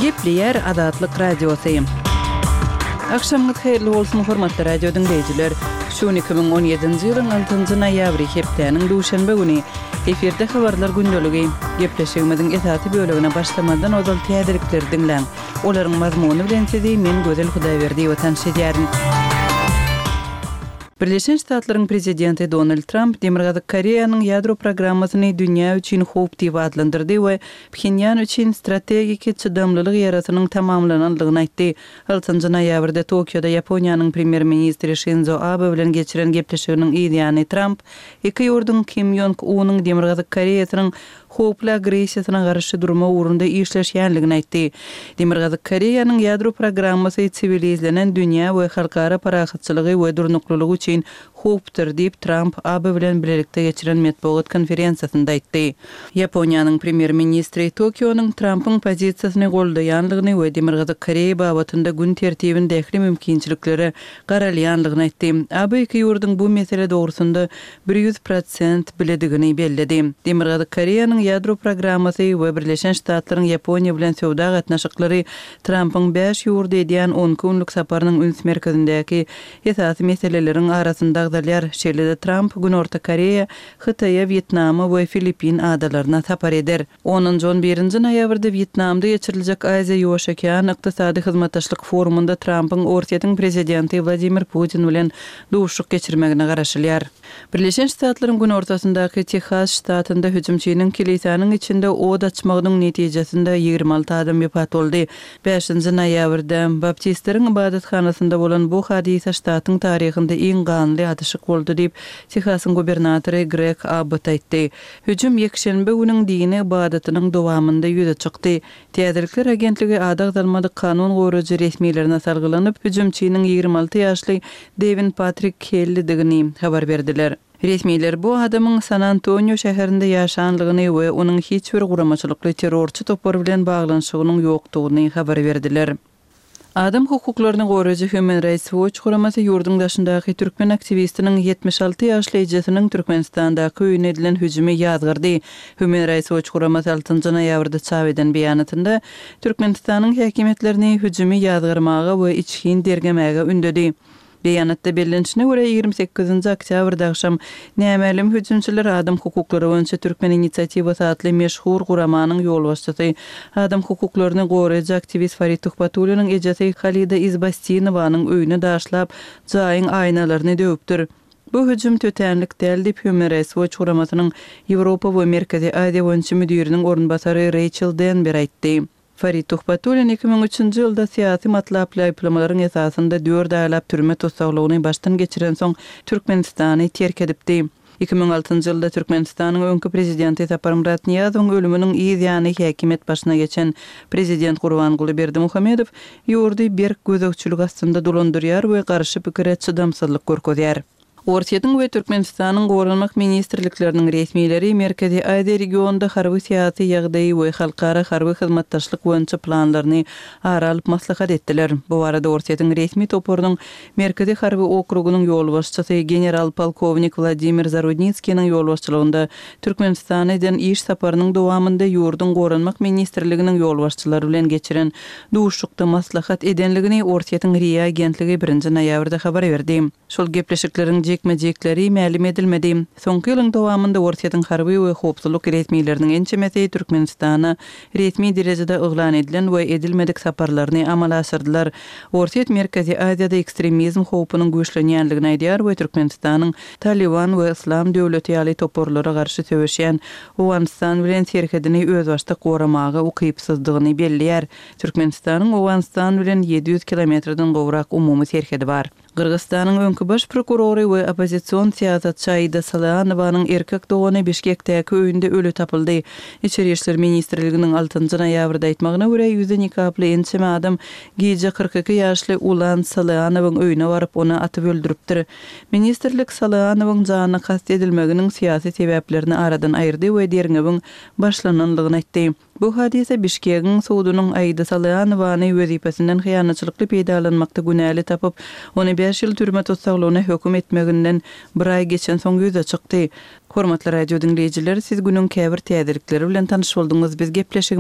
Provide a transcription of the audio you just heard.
Gepleyer Adatlyk Radiosu. Akşamlyk hayrly bolsun hormatly radio dinleyijiler. Şu 2017-nji ýylyň 6-njy noýabry hepdeniň duşanba güni efirde habarlar gündöligi gepleşigimiziň esasy bölегine başlamadan ozal täzelikleri dinleň. Olaryň mazmuny bilen sizi men Gözel Hudaýberdi we tanışýaryn. Birleşen Ştatlaryň prezidenti Donald Trump Demirgazyk Koreýanyň ýadro programmasyny dünýä üçin howp diýip adlandyrdy we Pxenyan üçin strategik çydamlylyk ýaratynyň tamamlananlygyny aýtdy. 6-njy noýabrda Tokioda Ýaponiýanyň premier ministri Shinzo Abe bilen geçiren gepleşiginiň ýa-ni Trump iki ýurdun Kim Jong-unyň Demirgazyk Koreýasynyň howply agresiýasyna garşy durma ugrunda işleşýänligini aýtdy. Demirgazyk Koreýanyň ýadro programmasy sivilizlenen dünýä we halkara parahatçylygy we durnuklulygy üçin howpdyr diýip Trump Abe bilen birlikde geçiren matbuat konferensiýasynda aýtdy. Ýaponiýanyň premier ministri Tokionyň Trumpyň pozisiýasyny goldaýanlygyny we Demirgazyk Koreýa babatynda gün tertibinde ähli mümkinçilikleri garalýanlygyny aýtdy. Abe iki ýurdun bu mesele dogrusunda 100% biledigini belledi. Demirgazyk Koreýanyň ýadro programmasy we Birleşen Ştatlaryň Ýaponiýa bilen sowda gatnaşyklary Trumpyň 5 ýurda edýän 10 günlük saparynyň üns merkezindäki esasy meseleleriň arasynda şeýle Trump Günorta Koreýa, Hytaýa, Vietnama we Filipin adalaryna sapar eder. 10-11-nji noýabrda Vietnamda geçiriljek Aziýa ýoş okean ykdysady hyzmatdaşlyk forumunda Trumpyň Orsiýatyň prezidenti Vladimir Putin bilen duşuk geçirmegine garaşylýar. Birleşen Ştatlaryň günortasyndaky Texas ştatynda hüjümçiniň kilisanyň içinde od açmagynyň netijesinde 26 adam wepat boldy. 5-nji noýabrda baptistleriň ibadathanasynda bolan bu hadisa ştatyň taryhynda iň ganly adyşyk boldy diýip Texasyň gubernatory Greg Abbott aýtdy. Hüjüm ýekşenbe günüň dini ibadatynyň dowamında ýüze çykdy. Täzelikler agentligi adagdalmady kanun goraýjy resmiýetlerine salgylanyp hüjümçiniň 26 ýaşly Devin Patrick Kellydigini habar berdiler. Resmiýetler bu adamyň San Antonio şäherinde ýaşanlygyny we onuň hiç bir guramaçylykly terrorçy topar bilen baglanyşygynyň ýokdugyny habar berdiler. Adam hukuklaryny goraýjy Human Rights Watch guramasy ýurdun daşyndaky türkmen aktivistiniň 76 ýaşly ejesiniň Türkmenistandaky öýüne edilen hüjümi ýazgyrdy. Human Rights Watch guramasy 6-njy noýabrda çap eden beýanatynda Türkmenistanyň häkimetlerini hüjümi ýazgyrmaga we içkin dergemäge ündedi. Beýanatda bellenişine görä 28-nji oktýabrda akşam nämelim hüjümçiler adam hukuklary boýunça Türkmen inisiatywasy adly meşhur guramanyň ýolbaşçysy adam hukuklaryny goraýjy aktivist Farid Tuhbatulynyň ejesi Halida Izbastinowanyň öýüne daşlap jaýyň aýnalaryny döwüpdir. Bu hüjüm tötenlik däl diýip Human Rights Watch guramasynyň Ýewropa we Merkezi Aziýa boýunça müdiriniň ornbasary Rachel Denber aýtdy. Farid Tuhbatulyn 2003-nji ýylda syýasy matlaply aýplamaryň esasynda 4 aýlap türme tutsaglygyny başdan geçiren soň Türkmenistany terk edipdi. 2006-njy ýylda Türkmenistanyň öňkü prezidenti Sapar Murat Niýazowyň ölüminiň ýa-ni häkimet başyna geçen prezident Gurbanguly Berdimuhammedow ýurdy berk gözegçilik astynda dolandyrýar we garşy pikire çydamsızlyk görkezýär. Orsiýatyň we Türkmenistanyň gorunmak ministrlikleriniň resmiýetleri Merkezi Aziýa regionunda harby syýasy ýagdaýy we halkara harby hyzmatdaşlyk boýunça planlaryny aralyp maslahat etdiler. Bu arada Orsiýatyň resmi toporunyň Merkezi harby okrugynyň ýolbaşçysy general polkovnik Vladimir Zarudnitskiň ýolbaşçylygynda Türkmenistana eden iş saparynyň dowamında ýurdun gorunmak ministrliginiň ýolbaşçylary bilen geçiren duşukda maslahat edenligini Orsiýatyň RIA agentligi 1-nji noýabrda habar berdi. Şol gepleşikleriň jekmejekleri mälim edilmedi. Soňky ýylyň dowamında Orsiýatyň harby we howpsuzlyk resmiýetleriniň ençemesi Türkmenistana resmi derejede oglan edilen we edilmedik saparlaryny amala asyrdylar. Orsiýat Merkezi Aziýada ekstremizm howpunyň güýçlenýänligini aýdýar we Türkmenistanyň Taliban we Islam döwleti ýaly toporlara garşy söwüşýän Owganistan bilen serkedini öz başda goramagy ukypsyzdygyny belliýär. Türkmenistanyň Owganistan bilen 700 kilometrden gowrak umumy serkedi bar. Kırgızstanın öňkü baş prokurory we opozisiýon syýasatçy Aida Salyanowyň erkek dogany Bişkekdäki öýünde ölü tapyldy. İçeri işler ministrliginiň 6-njy noýabrda aýtmagyna görä ýüze nikaply ençeme adam gije 42 ýaşly Ulan Salyanowyň öýüne baryp onu atyp öldüripdir. Ministrlik Salyanowyň janyna kast edilmeginiň syýasy sebäplerini aradan aýyrdy we derňebiň başlananlygyny aýtdy. Bu hadise Bişkekiň suwdunyň Aida Salyanowyny wezipesinden hyýanatçylykly peýdalanmakda günäli tapyp, onu 5 ýyl türme tutsaglygyna höküm etmeginden bir ay geçen soň ýüze çykdy. Hormatly radio dinleyijiler, siz günüň käbir täzelikleri bilen tanyş boldyňyz. Biz gepleşik